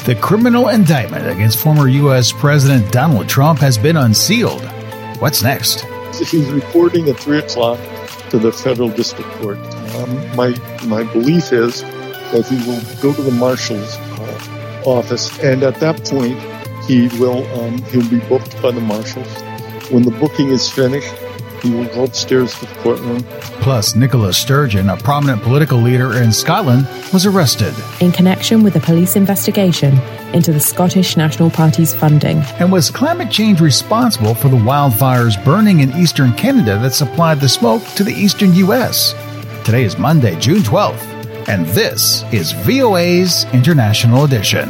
The criminal indictment against former U.S. President Donald Trump has been unsealed. What's next? He's reporting at 3 o'clock to the federal district court. My belief is that he will go to the marshal's office, and at that point, he'll be booked by the marshals. When the booking is finished, he will go upstairs to the courtroom. Plus, Nicola Sturgeon, a prominent political leader in Scotland, was arrested in connection with a police investigation into the Scottish National Party's funding. And was climate change responsible for the wildfires burning in eastern Canada that supplied the smoke to the eastern U.S.? Today is Monday, June 12th, and this is VOA's International Edition.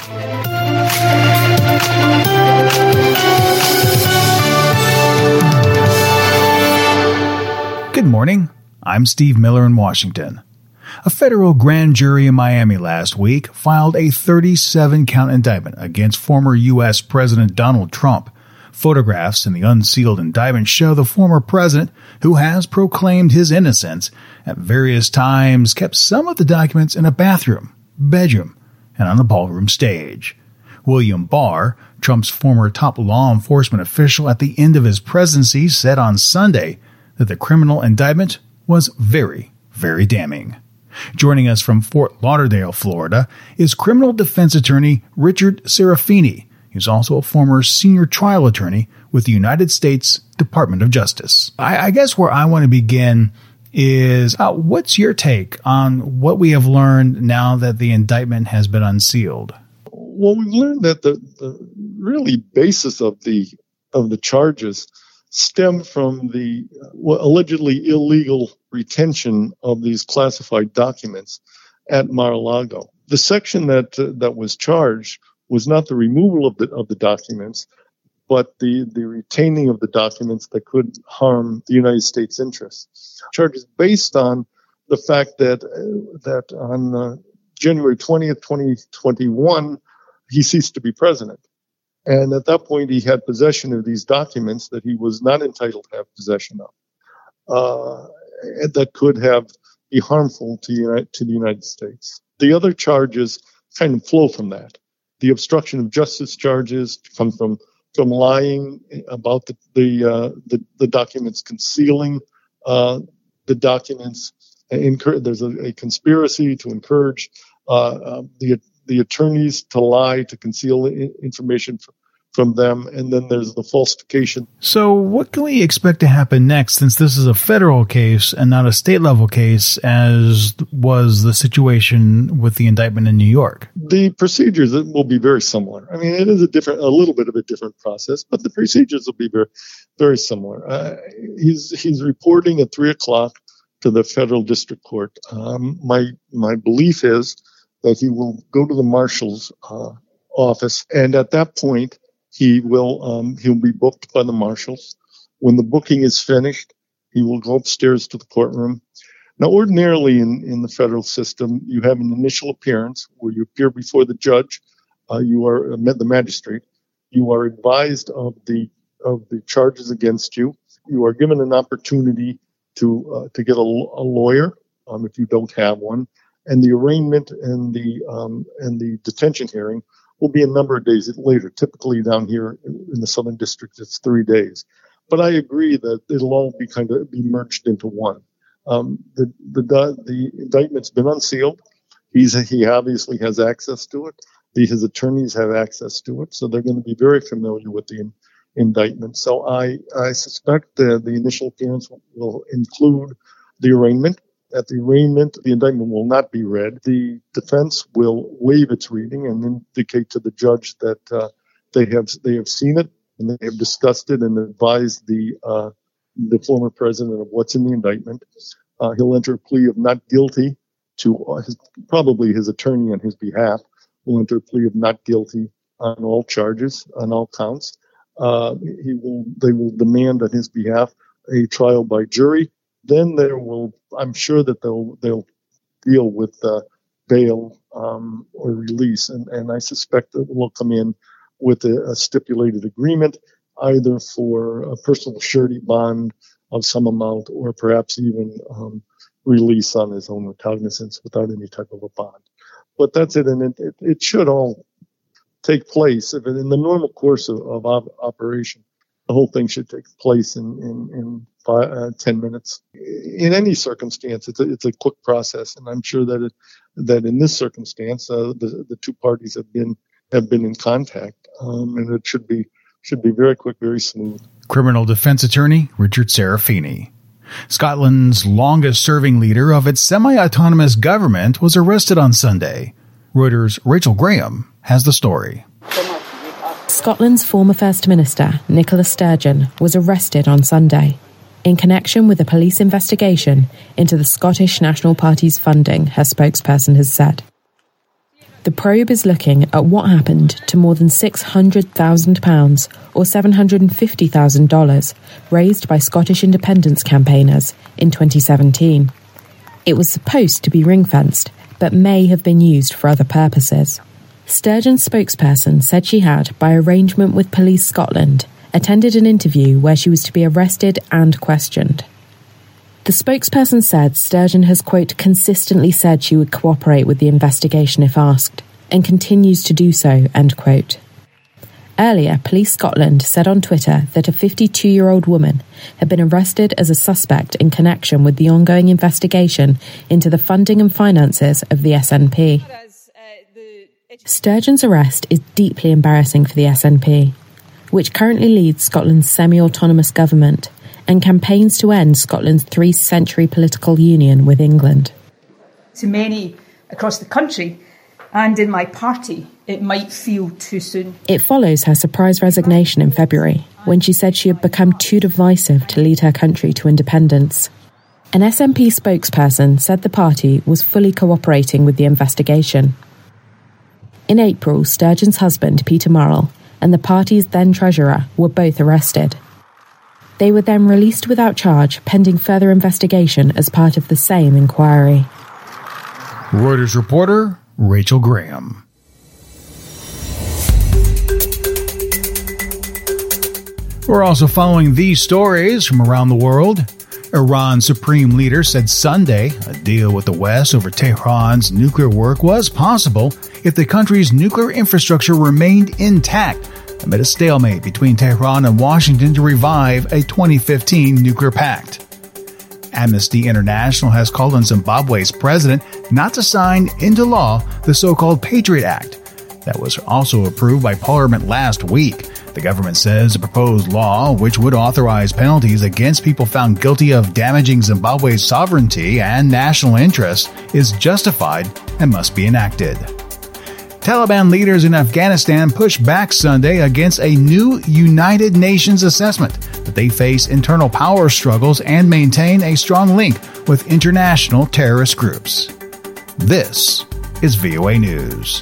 Good morning. I'm Steve Miller in Washington. A federal grand jury in Miami last week filed a 37-count indictment against former U.S. President Donald Trump. Photographs in the unsealed indictment show the former president, who has proclaimed his innocence, at various times kept some of the documents in a bathroom, bedroom, and on the ballroom stage. William Barr, Trump's former top law enforcement official at the end of his presidency, said on Sunday that the criminal indictment was very, very damning. Joining us from Fort Lauderdale, Florida, is criminal defense attorney Richard Serafini. He's also a former senior trial attorney with the United States Department of Justice. I guess where I want to begin is, what's your take on what we have learned now that the indictment has been unsealed? Well, we've learned that the really basis of the charges stem from the allegedly illegal retention of these classified documents at Mar-a-Lago. The section that was charged was not the removal of the documents, but the retaining of the documents that could harm the United States interests. Charges based on the fact that on January 20th, 2021, he ceased to be president. And at that point, he had possession of these documents that he was not entitled to have possession of, that could be harmful to the United States. The other charges kind of flow from that. The obstruction of justice charges come from lying about the documents, concealing the documents. There's a conspiracy to encourage the attorneys to lie, to conceal information from them, and then there's the falsification. So what can we expect to happen next, since this is a federal case and not a state-level case, as was the situation with the indictment in New York? The procedures will be very similar. I mean, it is a little bit of a different process, but the procedures will be very, very similar. He's reporting at 3 o'clock to the federal district court. My belief is that he will go to the marshal's office, and at that point, he'll be booked by the marshals. When the booking is finished, he will go upstairs to the courtroom. Now, ordinarily in the federal system, you have an initial appearance where you appear before the judge. You are the magistrate. You are advised of the charges against you. You are given an opportunity to get a lawyer if you don't have one. And the arraignment and the detention hearing will be a number of days later. Typically down here in the Southern District, it's 3 days. But I agree that it'll all be merged into one. The indictment's been unsealed. He obviously has access to it. His attorneys have access to it, so they're going to be very familiar with the indictment. So I suspect the initial appearance will include the arraignment. At the arraignment, the indictment will not be read. The defense will waive its reading and indicate to the judge that they have seen it and they have discussed it and advised the former president of what's in the indictment. He'll enter a plea of not guilty to probably his attorney on his behalf will enter a plea of not guilty on all charges, on all counts. They will demand on his behalf a trial by jury. Then I'm sure that they'll deal with bail or release, and I suspect that we'll come in with a stipulated agreement, either for a personal surety bond of some amount, or perhaps even release on his own recognizance without any type of a bond. But that's it, and it should all take place, if in the normal course of operation, the whole thing should take place in 10 minutes. In any circumstance, it's a quick process, and I'm sure that in this circumstance, the two parties have been in contact, and it should be very quick, very smooth. Criminal defense attorney Richard Serafini. Scotland's longest-serving leader of its semi-autonomous government was arrested on Sunday. Reuters' Rachel Graham has the story. Scotland's former First Minister, Nicola Sturgeon, was arrested on Sunday in connection with a police investigation into the Scottish National Party's funding, her spokesperson has said. The probe is looking at what happened to more than £600,000 or $750,000 raised by Scottish independence campaigners in 2017. It was supposed to be ring-fenced, but may have been used for other purposes. Sturgeon's spokesperson said she had, by arrangement with Police Scotland, attended an interview where she was to be arrested and questioned. The spokesperson said Sturgeon has, quote, consistently said she would cooperate with the investigation if asked, and continues to do so, end quote. Earlier, Police Scotland said on Twitter that a 52-year-old woman had been arrested as a suspect in connection with the ongoing investigation into the funding and finances of the SNP. Sturgeon's arrest is deeply embarrassing for the SNP, which currently leads Scotland's semi-autonomous government and campaigns to end Scotland's 3-century political union with England. To many across the country and in my party, it might feel too soon. It follows her surprise resignation in February, when she said she had become too divisive to lead her country to independence. An SNP spokesperson said the party was fully cooperating with the investigation. In April, Sturgeon's husband, Peter Murrell, and the party's then treasurer were both arrested. They were then released without charge, pending further investigation as part of the same inquiry. Reuters reporter Rachel Graham. We're also following these stories from around the world. Iran's supreme leader said Sunday a deal with the West over Tehran's nuclear work was possible if the country's nuclear infrastructure remained intact amid a stalemate between Tehran and Washington to revive a 2015 nuclear pact. Amnesty International has called on Zimbabwe's president not to sign into law the so-called Patriot Act that was also approved by Parliament last week. The government says the proposed law, which would authorize penalties against people found guilty of damaging Zimbabwe's sovereignty and national interests, is justified and must be enacted. Taliban leaders in Afghanistan pushed back Sunday against a new United Nations assessment that they face internal power struggles and maintain a strong link with international terrorist groups. This is VOA News.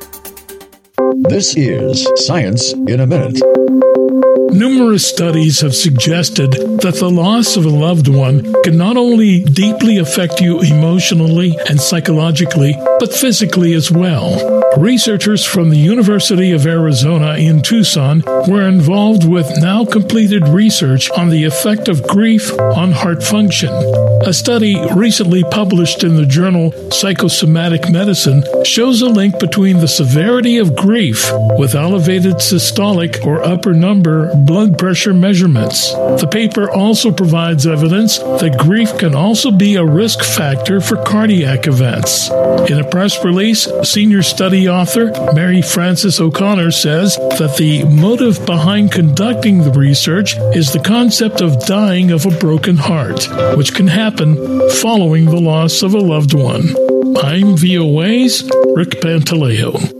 This is Science in a Minute. Numerous studies have suggested that the loss of a loved one can not only deeply affect you emotionally and psychologically, but physically as well. Researchers from the University of Arizona in Tucson were involved with now completed research on the effect of grief on heart function. A study recently published in the journal Psychosomatic Medicine shows a link between the severity of grief with elevated systolic or upper number blood pressure measurements. The paper also provides evidence that grief can also be a risk factor for cardiac events. In a press release, senior study author Mary Frances O'Connor says that the motive behind conducting the research is the concept of dying of a broken heart, which can happen following the loss of a loved one. I'm VOA's Rick Pantaleo.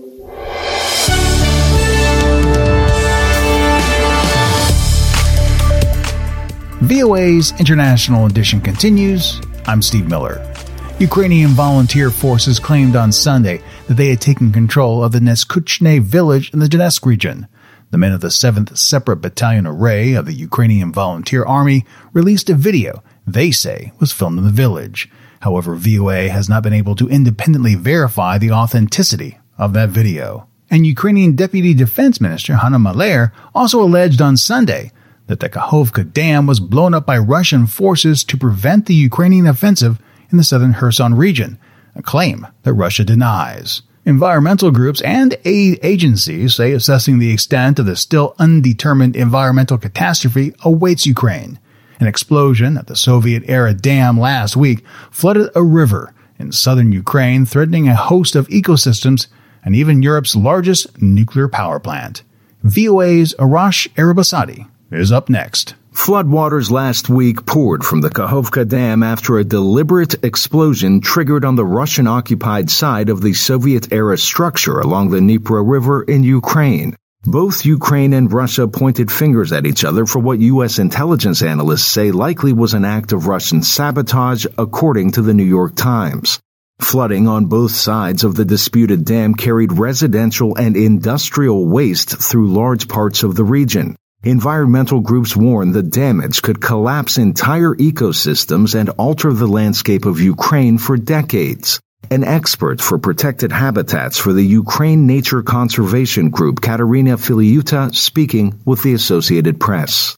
VOA's International Edition continues. I'm Steve Miller. Ukrainian volunteer forces claimed on Sunday that they had taken control of the Neskuchne village in the Donetsk region. The men of the 7th Separate Battalion Array of the Ukrainian Volunteer Army released a video they say was filmed in the village. However, VOA has not been able to independently verify the authenticity of that video. And Ukrainian Deputy Defense Minister Hanna Maliar also alleged on Sunday that the Kakhovka Dam was blown up by Russian forces to prevent the Ukrainian offensive in the southern Kherson region, a claim that Russia denies. Environmental groups and aid agencies say assessing the extent of the still undetermined environmental catastrophe awaits Ukraine. An explosion at the Soviet-era dam last week flooded a river in southern Ukraine, threatening a host of ecosystems and even Europe's largest nuclear power plant. VOA's Arash Arabasadi is up next. Floodwaters last week poured from the Kakhovka Dam after a deliberate explosion triggered on the Russian-occupied side of the Soviet-era structure along the Dnipro River in Ukraine. Both Ukraine and Russia pointed fingers at each other for what U.S. intelligence analysts say likely was an act of Russian sabotage, according to the New York Times. Flooding on both sides of the disputed dam carried residential and industrial waste through large parts of the region. Environmental groups warn the damage could collapse entire ecosystems and alter the landscape of Ukraine for decades. An expert for protected habitats for the Ukraine Nature Conservation Group, Katerina Filiuta, speaking with the Associated Press.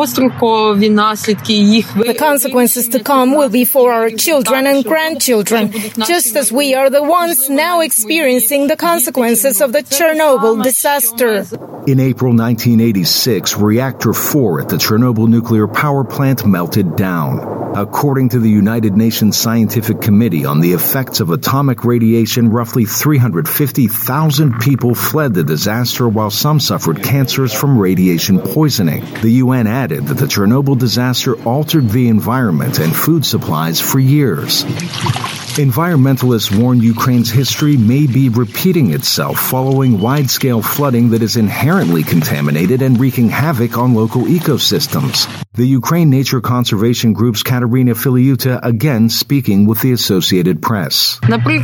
The consequences to come will be for our children and grandchildren, just as we are the ones now experiencing the consequences of the Chernobyl disaster. In April 1986, Reactor 4 at the Chernobyl nuclear power plant melted down. According to the United Nations Scientific Committee on the Effects of Atomic Radiation, roughly 350,000 people fled the disaster, while some suffered cancers from radiation poisoning. The UN added that the Chernobyl disaster altered the environment and food supplies for years. Environmentalists warn Ukraine's history may be repeating itself following wide-scale flooding that is inherently contaminated and wreaking havoc on local ecosystems. The Ukraine Nature Conservation Group's Katerina Filiuta again speaking with the Associated Press.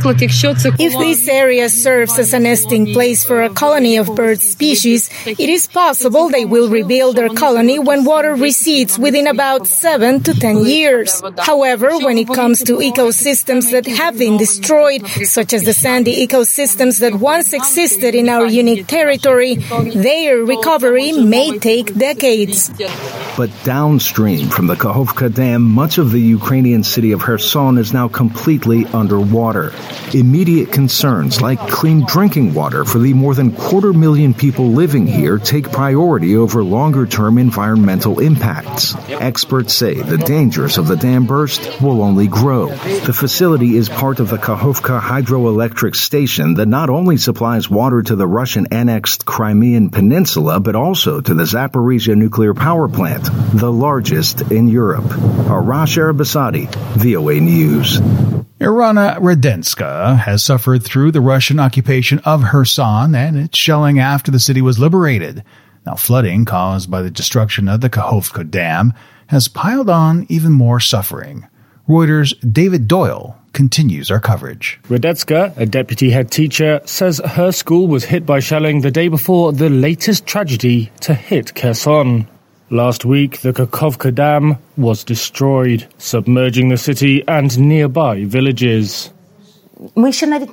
If this area serves as a nesting place for a colony of bird species, it is possible they will rebuild their colony when water recedes within about 7 to 10 years. However, when it comes to ecosystems that have been destroyed, such as the sandy ecosystems that once existed in our unique territory, their recovery may take decades. But downstream from the Kakhovka Dam, much of the Ukrainian city of Kherson is now completely underwater. Immediate concerns like clean drinking water for the more than 250,000 people living here take priority over longer-term environmental impacts. Experts say the dangers of the dam burst will only grow. The facility is part of the Kakhovka hydroelectric station that not only supplies water to the Russian-annexed Crimean Peninsula, but also to the Zaporizhzhia nuclear power plant, the largest in Europe. Arash Arabasadi, VOA News. Irina Radenska has suffered through the Russian occupation of Kherson and its shelling after the city was liberated. Now, flooding caused by the destruction of the Kakhovka Dam has piled on even more suffering. Reuters' David Doyle continues our coverage. Radenska, a deputy head teacher, says her school was hit by shelling the day before the latest tragedy to hit Kherson. Last week, the Kakhovka Dam was destroyed, submerging the city and nearby villages. We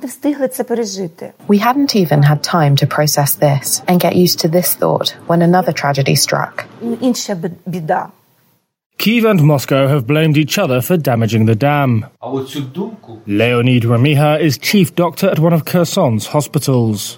hadn't even had time to process this and get used to this thought when another tragedy struck. Kyiv and Moscow have blamed each other for damaging the dam. Leonid Remiha is chief doctor at one of Kherson's hospitals.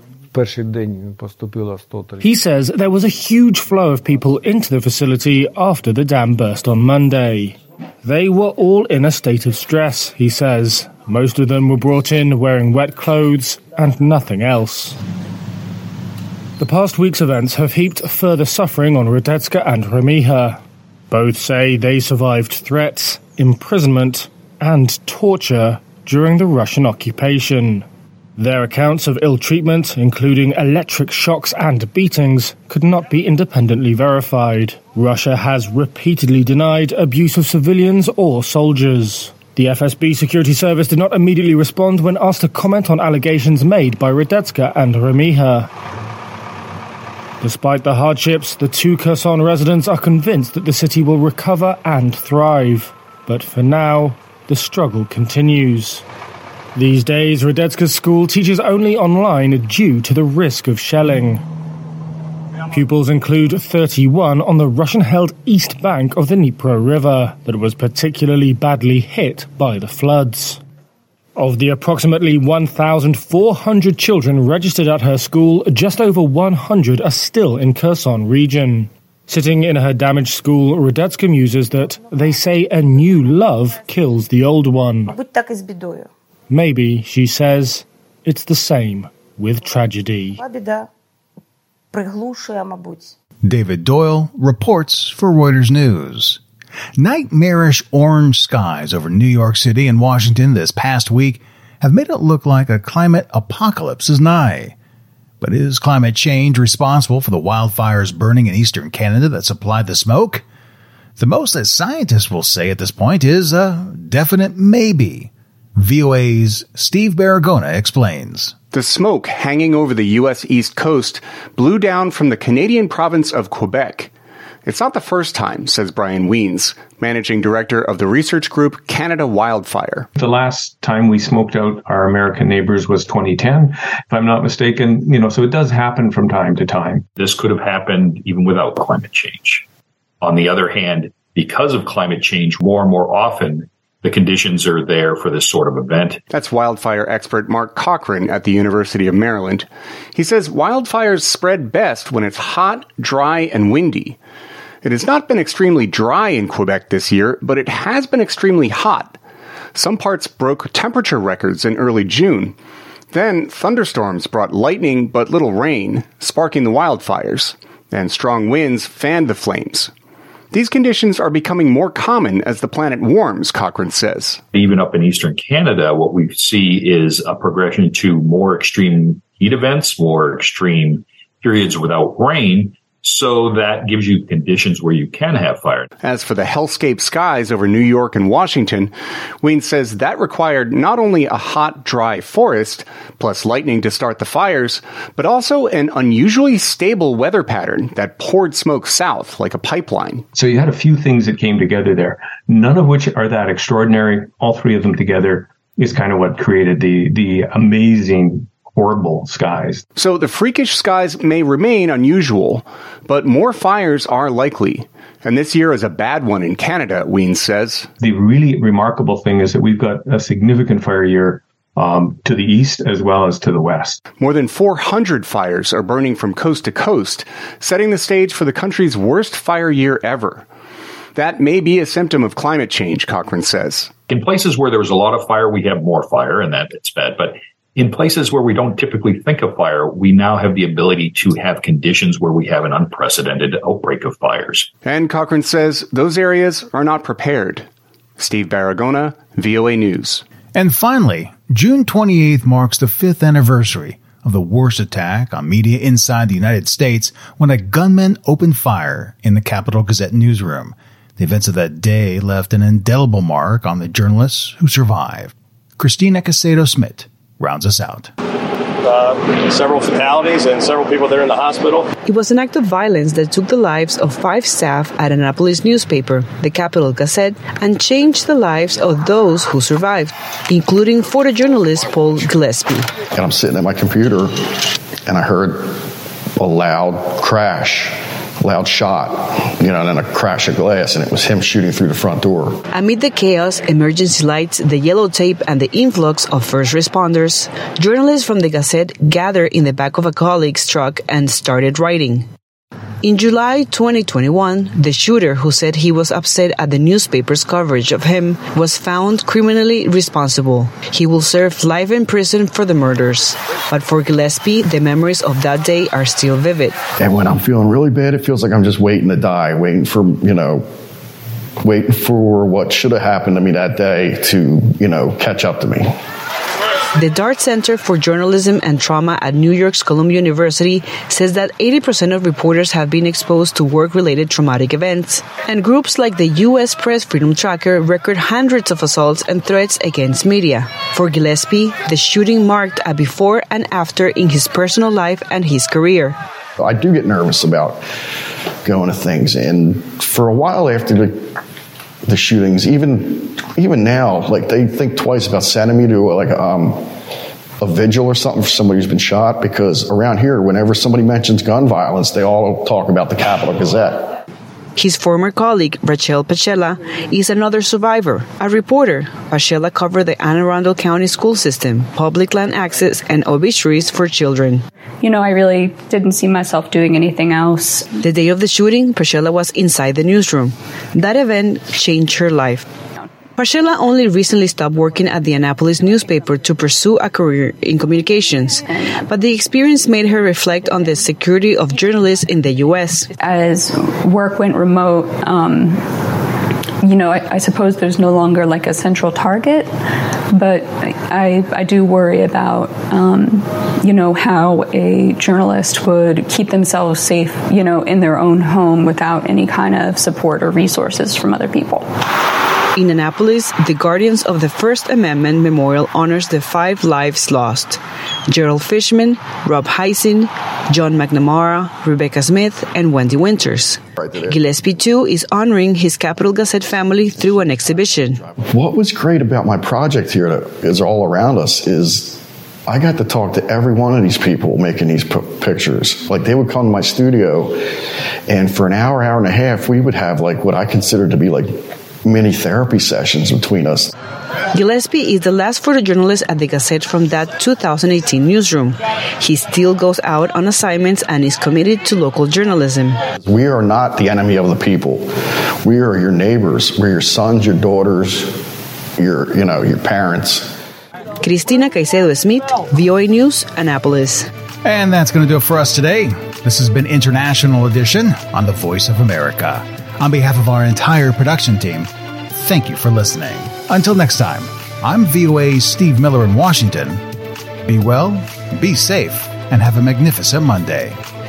He says there was a huge flow of people into the facility after the dam burst on Monday. They were all in a state of stress, he says. Most of them were brought in wearing wet clothes and nothing else. The past week's events have heaped further suffering on Radenska and Remiha. Both say they survived threats, imprisonment, and torture during the Russian occupation. Their accounts of ill treatment, including electric shocks and beatings, could not be independently verified. Russia has repeatedly denied abuse of civilians or soldiers. The FSB security service did not immediately respond when asked to comment on allegations made by Radenska and Remiha. Despite the hardships, the two Kherson residents are convinced that the city will recover and thrive. But for now, the struggle continues. These days, Radenska's school teaches only online due to the risk of shelling. Pupils include 31 on the Russian-held east bank of the Dnipro River that was particularly badly hit by the floods. Of the approximately 1,400 children registered at her school, just over 100 are still in Kherson region. Sitting in her damaged school, Rudetska muses that they say a new love kills the old one. Maybe, she says, it's the same with tragedy. David Doyle reports for Reuters News. Nightmarish orange skies over New York City and Washington this past week have made it look like a climate apocalypse is nigh. But is climate change responsible for the wildfires burning in eastern Canada that supplied the smoke? The most that scientists will say at this point is a definite maybe. VOA's Steve Baragona explains. The smoke hanging over the U.S. East Coast blew down from the Canadian province of Quebec. It's not the first time, says Brian Wiens, managing director of the research group Canada Wildfire. The last time we smoked out our American neighbors was 2010, if I'm not mistaken. So it does happen from time to time. This could have happened even without climate change. On the other hand, because of climate change, more and more often, the conditions are there for this sort of event. That's wildfire expert Mark Cochran at the University of Maryland. He says wildfires spread best when it's hot, dry, and windy. It has not been extremely dry in Quebec this year, but it has been extremely hot. Some parts broke temperature records in early June. Then thunderstorms brought lightning but little rain, sparking the wildfires, and strong winds fanned the flames. These conditions are becoming more common as the planet warms, Cochran says. Even up in eastern Canada, what we see is a progression to more extreme heat events, more extreme periods without rain. So that gives you conditions where you can have fire. As for the hellscape skies over New York and Washington, Wayne says that required not only a hot, dry forest, plus lightning to start the fires, but also an unusually stable weather pattern that poured smoke south like a pipeline. So you had a few things that came together there, none of which are that extraordinary. All three of them together is kind of what created the amazing horrible skies. So the freakish skies may remain unusual, but more fires are likely. And this year is a bad one in Canada, Wiens says. The really remarkable thing is that we've got a significant fire year to the east as well as to the west. More than 400 fires are burning from coast to coast, setting the stage for the country's worst fire year ever. That may be a symptom of climate change, Cochran says. In places where there was a lot of fire, we have more fire, and it's bad. But in places where we don't typically think of fire, we now have the ability to have conditions where we have an unprecedented outbreak of fires. And Cochran says those areas are not prepared. Steve Baragona, VOA News. And finally, June 28th marks the 5th anniversary of the worst attack on media inside the United States when a gunman opened fire in the Capitol Gazette newsroom. The events of that day left an indelible mark on the journalists who survived. Christina Casedo-Smith rounds us out. Several fatalities and several people there in the hospital. It was an act of violence that took the lives of 5 staff at an Annapolis newspaper, the Capitol Gazette, and changed the lives of those who survived, including photojournalist Paul Gillespie. And I'm sitting at my computer, and I heard a loud crash. Loud shot, and then a crash of glass, and it was him shooting through the front door. Amid the chaos, emergency lights, the yellow tape, and the influx of first responders, journalists from the Gazette gathered in the back of a colleague's truck and started writing. In July 2021, the shooter who said he was upset at the newspaper's coverage of him was found criminally responsible. He will serve life in prison for the murders. But for Gillespie, the memories of that day are still vivid. And when I'm feeling really bad, it feels like I'm just waiting to die, waiting for what should have happened to me that day to, catch up to me. The Dart Center for Journalism and Trauma at New York's Columbia University says that 80% of reporters have been exposed to work-related traumatic events. And groups like the U.S. Press Freedom Tracker record hundreds of assaults and threats against media. For Gillespie, the shooting marked a before and after in his personal life and his career. I do get nervous about going to things. And for a while after the shootings, even now, they think twice about sending me to a vigil or something for somebody who's been shot, because around here, whenever somebody mentions gun violence, they all talk about the Capitol Gazette. His former colleague, Rachel Pachela, is another survivor. A reporter, Pachela covered the Anne Arundel County school system, public land access, and obituaries for children. I really didn't see myself doing anything else. The day of the shooting, Pachela was inside the newsroom. That event changed her life. Pachela only recently stopped working at the Annapolis newspaper to pursue a career in communications, but the experience made her reflect on the security of journalists in the U.S. As work went remote, I suppose there's no longer like a central target, but I do worry about, how a journalist would keep themselves safe, in their own home without any kind of support or resources from other people. In Annapolis, the Guardians of the First Amendment Memorial honors the 5 lives lost: Gerald Fishman, Rob Heisen, John McNamara, Rebecca Smith, and Wendy Winters. Gillespie, too, is honoring his Capital Gazette family through an exhibition. What was great about my project here that is all around us is I got to talk to every one of these people making these pictures. Like, they would come to my studio, and for an hour and a half, we would have like what I consider to be like mini therapy sessions between us. Gillespie is the last photojournalist at the Gazette from that 2018 newsroom. He still goes out on assignments and is committed to local journalism. We are not the enemy of the people. We are your neighbors. We're your sons, your daughters, your parents. Cristina Caicedo Smith, VOA News, Annapolis. And that's going to do it for us today. This has been International Edition on the Voice of America. On behalf of our entire production team, thank you for listening. Until next time, I'm VOA's Steve Miller in Washington. Be well, be safe, and have a magnificent Monday.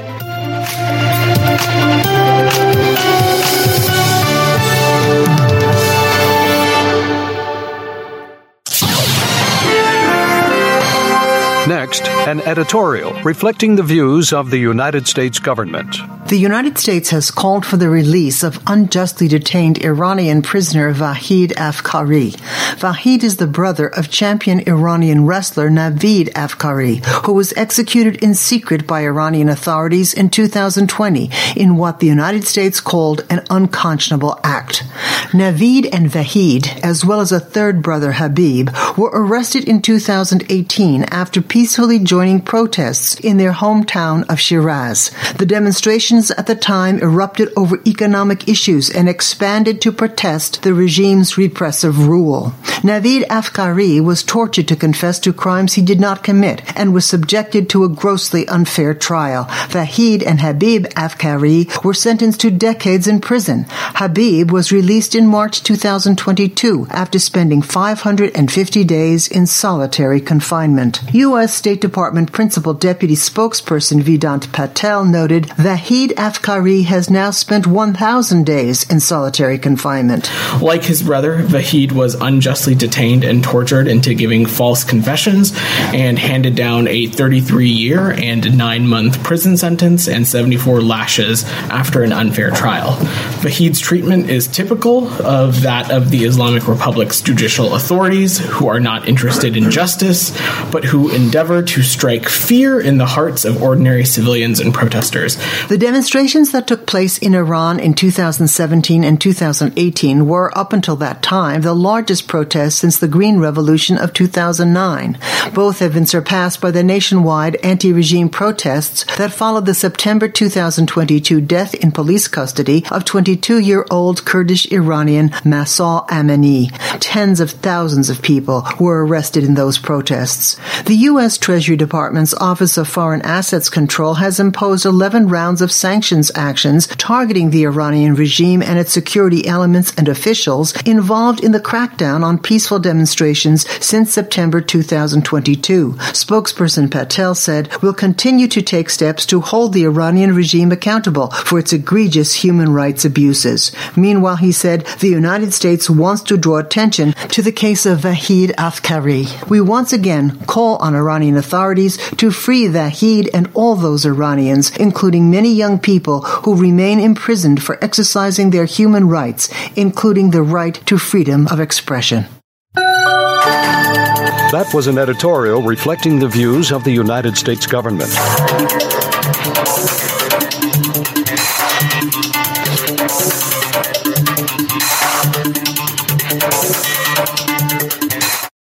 Next, an editorial reflecting the views of the United States government. The United States has called for the release of unjustly detained Iranian prisoner Vahid Afkari. Vahid is the brother of champion Iranian wrestler Navid Afkari, who was executed in secret by Iranian authorities in 2020 in what the United States called an unconscionable act. Navid and Vahid, as well as a third brother Habib, were arrested in 2018 after peacefully joining protests in their hometown of Shiraz. The demonstrations at the time erupted over economic issues and expanded to protest the regime's repressive rule. Navid Afkari was tortured to confess to crimes he did not commit and was subjected to a grossly unfair trial. Vahid and Habib Afkari were sentenced to decades in prison. Habib was released in March 2022 after spending 550 days in solitary confinement. U.S. State Department Principal Deputy Spokesperson Vedant Patel noted Vahid Afkari has now spent 1,000 days in solitary confinement. Like his brother, Vahid was unjustly detained and tortured into giving false confessions and handed down a 33-year and 9-month prison sentence and 74 lashes after an unfair trial. Vahid's treatment is typical of that of the Islamic Republic's judicial authorities, who are not interested in justice, but who endeavor to strike fear in the hearts of ordinary civilians and protesters. The demonstrations that took place in Iran in 2017 and 2018 were, up until that time, the largest protests since the Green Revolution of 2009. Both have been surpassed by the nationwide anti-regime protests that followed the September 2022 death in police custody of 22-year-old Kurdish Iranian Mahsa Amini. Tens of thousands of people were arrested in those protests. The U.S. Treasury Department's Office of Foreign Assets Control has imposed 11 rounds of sanctions actions targeting the Iranian regime and its security elements and officials involved in the crackdown on peaceful demonstrations since September 2022. Spokesperson Patel said, "We'll continue to take steps to hold the Iranian regime accountable for its egregious human rights abuses." Meanwhile, he said, the United States wants to draw attention to the case of Vahid Afkari. "We once again call on Iranian authorities to free Vahid and all those Iranians, including many young people who remain imprisoned for exercising their human rights, including the right to freedom of expression." That was an editorial reflecting the views of the United States government.